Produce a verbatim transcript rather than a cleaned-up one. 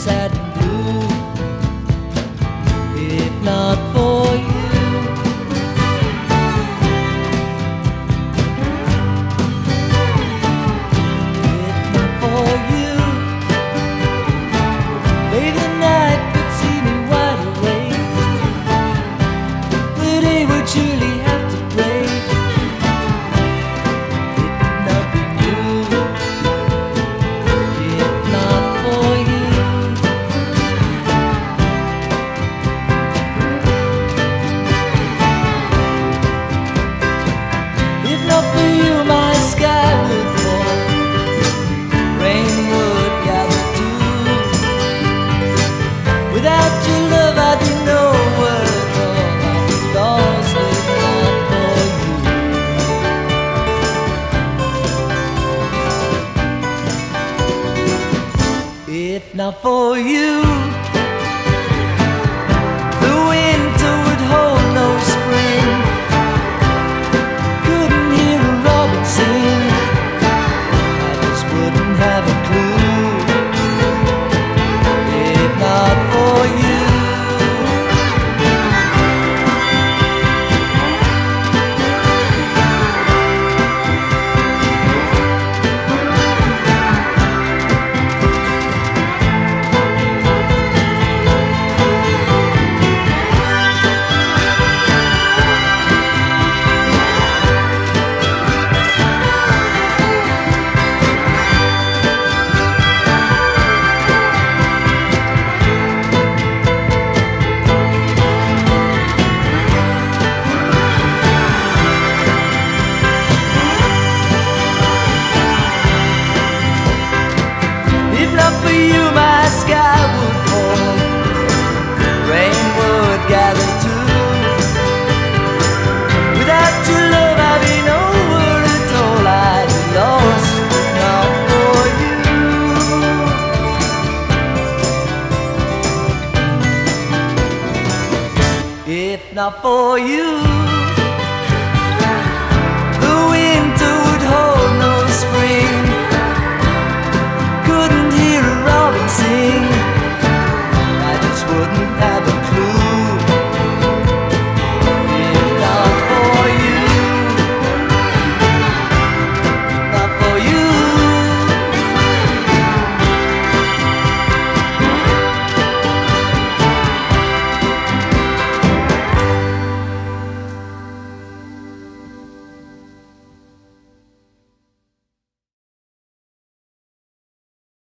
sad and blue. If not for you, if not for you, late at night would see me wide awake. The day would surely have to break. It would not be you, if not for you. If not for you, my sky would fall, rain would gather too. Without your love, I'd be nowhere at all. I'd be lost if not for you. If not for you, the winter would hold no spring. Couldn't hear a robin sing. I just wouldn't have a clue. If not for you, if not for you, my sky would fall, rain would gather too. Without your love, I'd be nowhere at all. I'd be lost if not for you. If not for you.